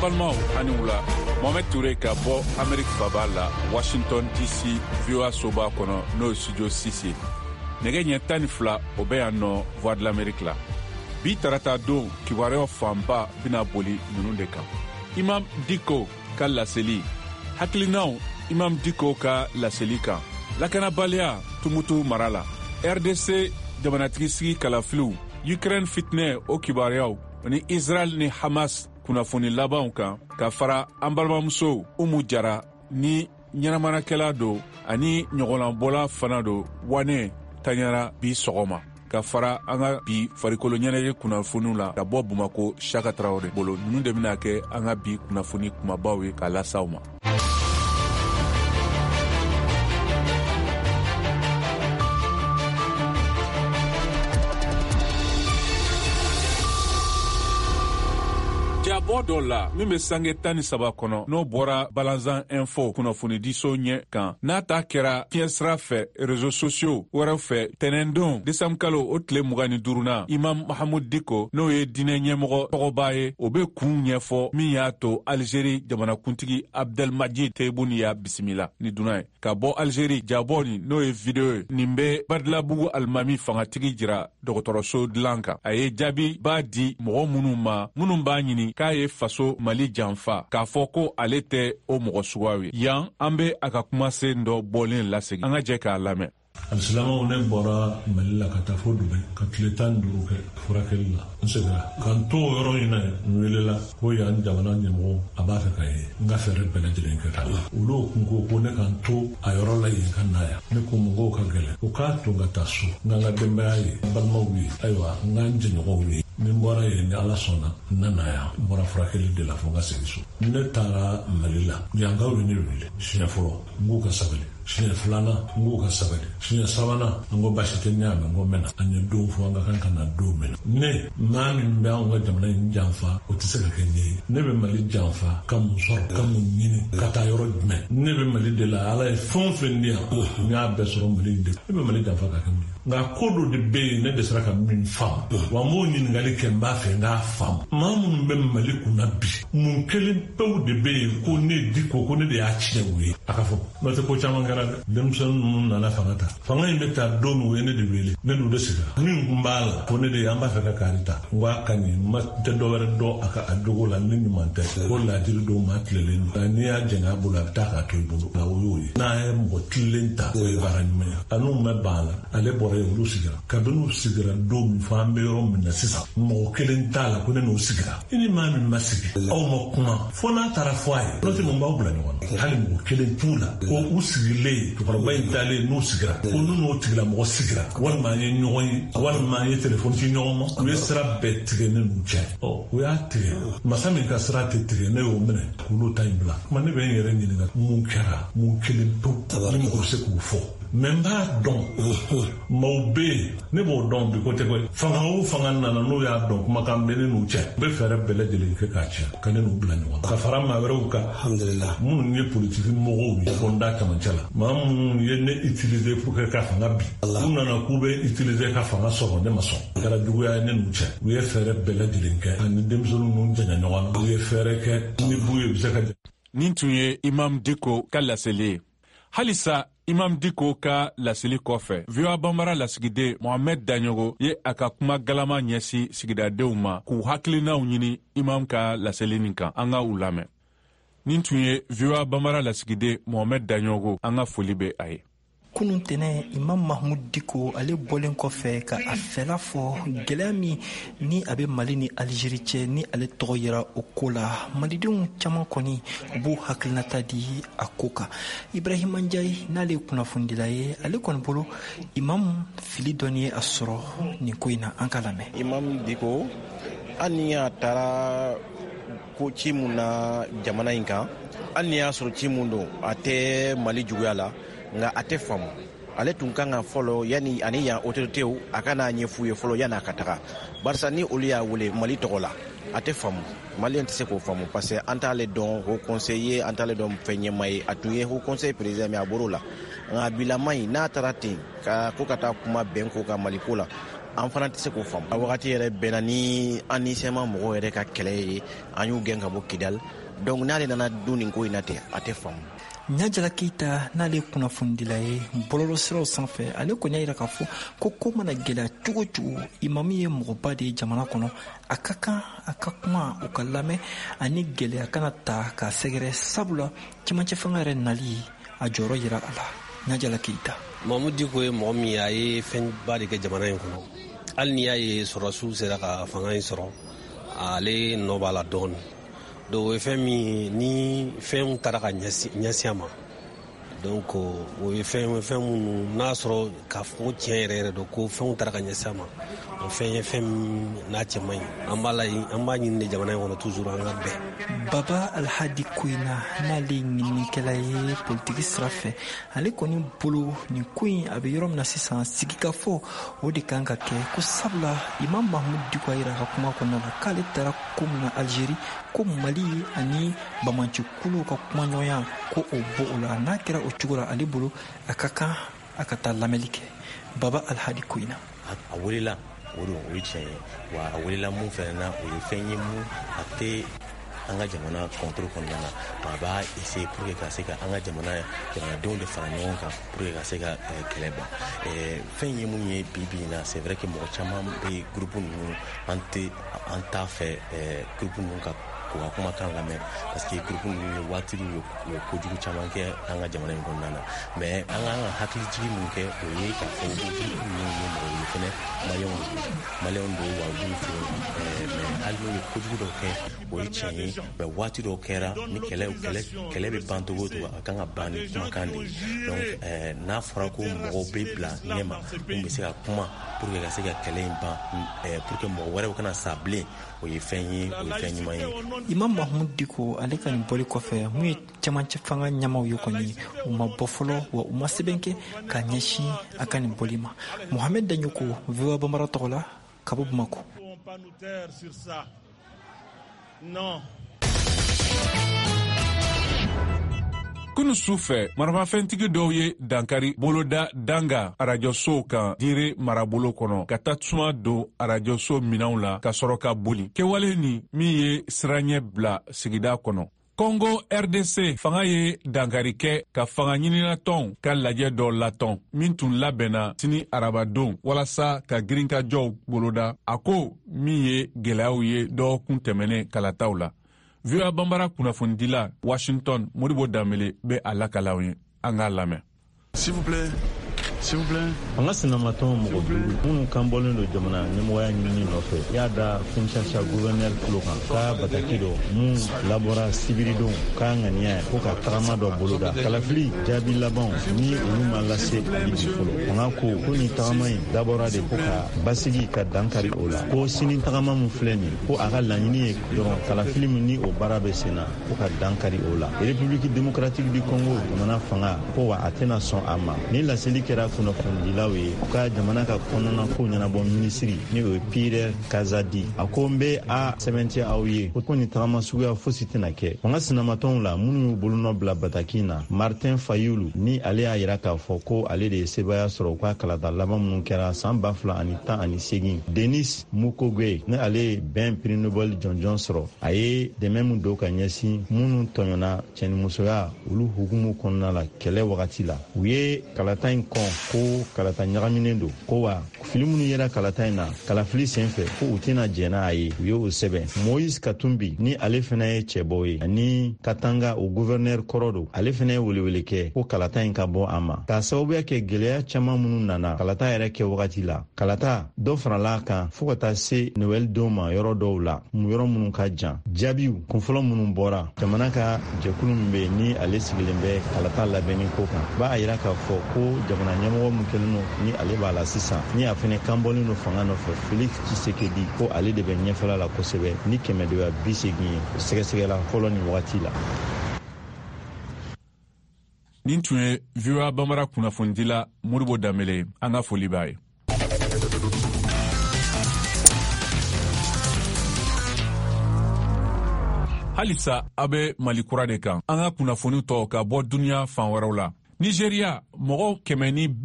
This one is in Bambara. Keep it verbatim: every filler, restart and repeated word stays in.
balmaw ani wula Mohamed Touré ka bɔ Amérique faba la Washington D C V O A soba kono no studio six nege ɲɛ tan ni fila o bɛ yan nɔ Voix de l'Amérique la bi tarata don kibaruyaw fanba bina boli ninnu de kan. Imam Dicko ka laseli hakilinaw Imam Dicko ka laseli kan lakanabaliya tumutu mara la R D C jamanatigi sigi kalafiliw Ukraine fitnɛ o kibaruyaw ni Israel ni Hamas kunnafoni labanw kan ka fara an balimamuso Umu Jara ni ɲɛnamanakɛla do ani ɲɔgɔnlanbɔla fana do wane tanyara bi sɔgɔma ka fara an ka bi farikolo ɲɛnajɛ kunnafoniw la ka bɔ Bamako Chaka Traoré bolo ninnu de bɛna kɛ an ka bi kunnafoni kumabaw ye k'a lasaw ma. Jabɔ dɔ la min bɛ sange tan ni saba kɔnɔ n'o bɔra Balanzan Info kunnafonidiso ɲɛ kan n'a ta kɛra fiɲɛsira fɛ réseaux sociaux wɛrɛw fɛ tɛnɛndon desanbre kalo o tile mugan ni duurunan Imam Mahamudu Dicko n'o ye diinɛ ɲɛmɔgɔ tɔgɔba ye o bɛ kun ɲɛfɔ min y'a to Algérie jamanakuntigi Abdelmadjid Tebboune y'a bisimila ni dunan ye ka bɔ Algérie. Jabɔ nin n'o ye video ye nin bɛ Badilabugu Alimami fangatigi jira dɔgɔtɔrɔso dilan kan. A ye jaabi b'a di mɔgɔ minnu ma minnu b'a ɲini k'a ye faso Mali janfa k'a fɔ ko ale tɛ o mɔgɔ suguyaw ye. Yan an bɛ a ka kumasen dɔ bɔlen lasegin an ka jɛ k'a lamɛn. Alisilamɛw ne bɔra Mali la ka taa fo Dubai ka tile tan ni duuru kɛ furakɛli la n seginna ka n to o yɔrɔ in na n welela ko yan jamana ɲɛmɔgɔ a b'a fɛ ka ye n ka fɛɛrɛ bɛɛ lajɛlen kɛ ta la. Olu kun ko ko ne ka n to a yɔrɔ la yen ka na yan ne ko mɔgɔw ka gɛlɛn o k'a to n ka taa so n ka n ka denbaya ye n balimaw ye ayiwa n ka n jɛɲɔgɔnw ye ni n bɔra yen ni Ala sɔnna n nana yan n bɔra furakɛli de la fo n ka segin so. Ne taara Mali la yankaw ye ne wele siɲɛ fɔlɔ n k'u ka sabali siɲɛ filanan n k'u ka sabali siɲɛ sabanan n ko basi tɛ ne y'a mɛn n ko mɛnna an ye don fɔ an ka kan ka na don minɛ. Ne maa min bɛ anw ka jamana in janfa o tɛ se ka kɛ ne ye. Ne bɛ Mali janfa ka mun sɔrɔ ka mun ɲini ka taa yɔrɔ jumɛn. Ne bɛ Mali de la Ala ye fɛn o fɛn di yan n y'a bɛɛ sɔrɔ Mali in de. Ne bɛ Mali janfa ka kɛ mun ye nka ko dɔ de bɛ yen ne de sera ka min faamu wa n b'o ɲininkali kɛ n b'a fɛ n k'a faamu. Maa minnu bɛ Mali kunna bi mun kelen pewu de bɛ yen ko ne Dicko ko ne de y'a tiɲɛ u ye a ka fɔ n'o tɛ ko caman kɛra dɛ. Denmisɛnnin ninnu nana fanga ta fanga in bɛ taa don min o ye ne de wele ne n'u de sigira min kun b'a la ko ne de an b'a fɛ ka kaari ta n ko a ka ɲi n ma tɛ dɔwɛrɛ dɔn a ka a jogo la ni ɲuman tɛ ko laadiri dɔw ma tilelen don n'i y'a jɛngɛ a bolo a bɛ taa k'a to i bolo nka o y'o ye n'a ye mɔgɔ tilelen ta o ye baara ɲuman ye a n'u mɛn ban la ale bɔra yen olu sigira kabini u sigira don min fɔ an bɛ yɔrɔ min na sisan mɔgɔ kelen t'a la ko ne n'u sigira i ni maa min ma sigi aw ma kuma fo n'a taara fɔ a ye n'o tɛ mun b'aw bila ɲɔgɔn na hali mɔgɔ kelen t'u la ko u sigilen cɛkɔrɔba in dalen n'u sigira ko n'u n'o tigila mɔgɔ sigira walima an ye ɲɔgɔn ye walima an ye telefɔni ci ɲɔgɔn ma u ye sira bɛɛ tigɛ ne n'u cɛ ɔ u y'a tigɛ masa min ka sira tɛ tigɛ ne y'o minɛ k'olu ta in bila kuma ne bɛ n yɛrɛ ɲininka mun kɛra mun kelen pewu ni mɔgɔ bɛ se k'o fɔ mɛ n b'a dɔn maaw bɛ yen ne b'o dɔn bi ko tɛ koyi fanga o fanga nana n'o y'a dɔn kumakan bɛ ne n'u cɛ n bɛ fɛɛrɛ bɛɛ lajɛlen kɛ k'a cɛ ka ne n'u bila ɲɔgɔn ka fara maa wɛrɛw kan minnu ye politiki mɔgɔw ye fɔ n da camancɛ la maa minnu ye ne utiliser pour que ka fanga bi u nana k'u bɛ utiliser ka fanga sɔrɔ ne ma sɔn a kɛra juguya ye ne n'u cɛ u ye fɛɛrɛ bɛɛ lajɛlen kɛ ani denmisɛnninw n'u janya ɲɔgɔn na u ye fɛɛrɛ kɛ ni bu ye u bɛ se ka. Nin tun ye Imam Dicko ka laseli ye. Halisa Imam Dicko ka laseli kɔfɛ V O A Banbara lasigiden Mohamed Daɲogo ye a ka kuma galama ɲɛsi sigidadenw ma k'u hakilinaw ɲini Imam ka laseli nin kan an ka u lamɛn. Nin tun ye V O A Banbara lasigiden Mohamed Daɲogo an ka foli bɛ a ye. Kunun tɛnɛ Imam Mahamudu Dicko ale bɔlen kɔfɛ ka a fɛla fɔ gɛlɛya min ni a bɛ Mali ni Algérie cɛ ni ale tɔgɔ yera o ko la malidenw caman kɔni u b'u hakilinata di a ko kan. Ibrahima Ndiaye n'ale ye kunnafonidila ye ale kɔni bolo Imam fili dɔɔni ye a sɔrɔ nin ko in na an ka lamɛn. Imam Dicko hali ni a taara ko ci mun na jamana in kan hali ni y'a sɔrɔ ci mun don a tɛ Mali juguya la nga a tɛ faamu ale tun kan ka fɔlɔ yani ani yan autoritew a kana ɲɛf'u ye fɔlɔ yani a ka taga barisa ni olu y'a wele Mali tɔgɔ la a tɛ faamu Maliyɛn tɛ se k'o faamu parce que an t'ale dɔn haut conseil ye an t'ale dɔn fɛn ɲɛma ye a tun ye haut conseil président mais a bɔr'o la nka bilama in n'a taara ten ka ko ka taa kuma bɛn ko ka Mali ko la an fana tɛ se k'o faamu. A wagati yɛrɛ bɛnna ni an ni sɛma mɔgɔw yɛrɛ ka kɛlɛ ye, an y'u gɛn ka bɔ Kidal. Donc n'ale nana dun nin ko in na ten, a tɛ faamu. Ɲajala Keyita n'ale kunnafondila ye bɔlɔlɔsiraw sanfɛ, ale kɔni y'a jira k'a fɔ ko ko mana gɛlɛya cogo cogo imamu ye mɔgɔba de ye jamana kɔnɔ, a ka kan a ka kuma u ka lamɛn ani gɛlɛya kana ta k'a sɛgɛrɛ, sabula cɛmancɛ fanga yɛrɛ nali a jɔyɔrɔ yira a la. Ɲajala Keyita. Mamadou Diko ye mɔgɔ min ye a ye fɛnba de kɛ jamana in kɔnɔ. Hali n'i y'a ye sɔrɔdasiw sera ka fanga in sɔrɔ, ale nɔ b'a la dɔɔnin. Donc o ye fɛn min ni fɛnw taara ka ɲɛsin a ma, donc o ye fɛn fɛn minnu n'a sɔrɔ k'a fɔ ko tiɲɛ yɛrɛ yɛrɛ don ko fɛnw taara ka ɲɛsin a ma, o fɛn ye fɛn min n'a cɛ man ɲi. An b'a la an b'a ɲini de jamana in kɔnɔ toujours an ka bɛn. Baba Alhadi Koyina n'ale ɲininikɛla ye politiki sira fɛ, ale kɔni bolo nin ko in a bɛ yɔrɔ min na sisan sigikafɔ o de kan ka kɛ, ko sabula Imam Mahmud Diko a yira ka kuma kɔnɔna la k'ale taara ko min na Algérie, ko Mali ani Bamaci kulu ka kumaɲɔgɔnya ko o bɔ o la, n'a kɛra o cogo la ale bolo a ka kan a ka taa lamɛnli kɛ. Baba Alhadi Koyina. A welela o don, o ye tiɲɛ ye, wa a welela mun fɛnɛ na o ye fɛn ye mun a tɛ an ka jamana contrôle kɔnɔna na, a b'a essayer pour que ka se ka an ka jamana jamanadenw de fara ɲɔgɔn kan pour que ka se ka kɛlɛ ban. Fɛn ye mun ye bi bi in na, c'est vrai que mɔgɔ caman bɛ groupe ninnu an tɛ an t'a fɛ groupe ninnu ka k'u ka kumakan lamɛn, parce que groupe ninnu ye waati u ye kojugu caman kɛ an ka jamana in kɔnɔna na, mais an ka kan ka hakilijigi mun kɛ o ye k'a fɔ ko groupe ninnu ye mɔgɔ ye fɛnɛ maliyɛnw de don, maliyɛnw don wa olu fɛ mais hali n'u ye kojugu dɔw kɛ o ye tiɲɛ ye, mais waati dɔw kɛra ni kɛlɛ kɛlɛ kɛlɛ bɛ ban togo o togo a kan ka ban ni kumakan de ye. Donc n'a fɔra ko mɔgɔw bɛ bila ɲɛma mun bɛ se ka kuma pour que ka se ka kɛlɛ in ban, pour que mɔgɔ wɛrɛw kana sa bilen, o ye fɛn ye o ye fɛn ɲuman ye. Imam Mahmud Diko ale ka nin bɔli kɔfɛ mun ye cɛmancɛ fanga ɲɛmaw ye kɔni u ma bɔ fɔlɔ wa u ma sɛbɛn kɛ ka ɲɛsin a ka nin bɔli ma. Mohamed Danyoko, V O A Bambara tɔgɔ la, ka bɔ Bamako. Kunu su fɛ marafafɛntigi dɔw ye dankari boloda danga arajosow kan dire marabolo kɔnɔ ka taa tasuma don arajoso minɛnw la ka sɔrɔ ka boli. Kɛwale ni min ye siranɲɛ bila sigida kɔnɔ. Congo R D C fanga ye dankari kɛ ka fanga ɲininatɔnw ka lajɛ dɔ latɔn min tun labɛnna sini arabadon walasa ka girinkajɔw boloda, a ko min ye gɛlɛyaw ye dɔgɔkun tɛmɛnen kalataw la. V O A Bambara kunnafondila Washington, Modibo Dambele bɛ a lakalaw ye, an k'a lamɛn. S'il vous plaît. S'il vous plaît. An ka sinamatɔn mɔgɔ duuru minnu kan bɔlen don jamana ɲɛmɔgɔya ɲinini nɔfɛ, y'a da Kinshasa gouverneur tulo kan k'a bataki dɔ mun labɔra sibiridenw k'a ŋaniya ko ka tagama dɔ boloda. Kalafili jaabi labanw ni olu ma lase hali bi fɔlɔ. Fanga ko ko nin tagama in dabɔra de ko ka basigi ka dankari o la, ko sini tagama min filɛ nin ko a ka laɲini ye dɔrɔn kalafili min ni o baara bɛ sen na ko ka dankari o la. République démocratique du Congo jamana fanga ko wa a tɛna sɔn a ma. Ni laseli kɛra kunnafonidilaw ye u ka jamana ka kɔnɔna ko ɲɛnabɔ minisiri ni o ye Pierre Kazadi. A ko n bɛ a sɛbɛntiya aw ye ko nin tagama suguya fosi tɛna kɛ. Fanga sinamatɔnw la minnu y'u bolonɔ bila bataki na, Martin Fayulu ni ale y'a yira k'a fɔ ko ale de ye sebaya sɔrɔ u ka kalata laban minnu kɛra san ba fila ani tan ani segin. Denis Mukwege ni ale ye bɛn prix Nobel jɔnjɔn sɔrɔ, a ye dɛmɛ min don ka ɲɛsin minnu tɔɲɔna cɛnimusoya olu hukumu kɔnɔna la kɛlɛ wagati la. U ye kalata in kɔn ko kalata ɲagaminen don, ko wa fili minnu yera kalata in na kalafili senfɛ ko u tɛna jɛna a ye, u ye o sɛbɛn. Moïse Katumbi ni ale fana ye cɛbɔ ye ani Katanga o gouverneur kɔrɔ don, ale fana ye welewele kɛ ko kalata in ka bɔ a ma. K'a sababuya kɛ gɛlɛya caman minnu nana kalata yɛrɛ kɛ wagati la, kalata dɔ farala a kan fo ka taa se Noël don ma yɔrɔ dɔw la, yɔrɔ minnu ka jan. Jaabiw kunfɔlɔ minnu bɔra jamana ka jɛkulu min bɛ ni ale sigilen bɛ kalata labɛnni ko kan b'a yira k'a fɔ ko jamana ɲɛmɔgɔ min kɛlen don ni ale b'a la sisan ni a fɛnɛ kan bɔlen don fanga nɔfɛ Félix Tshisekedi ko ale de bɛ ɲɛfɛla la kosɛbɛ ni kɛmɛ de bɛ bi segin ye sɛgɛsɛgɛla fɔlɔ ni wagati la. Nin tun ye V O A Bambara kunnafondila Modibo Dambele, an ka foli b'a ye. Halisa a bɛ Mali kura de kan, an ka kunnafoni tɔ ka bɔ duniya fan wɛrɛw la. Nigeria mɔgɔw kɛmɛ ni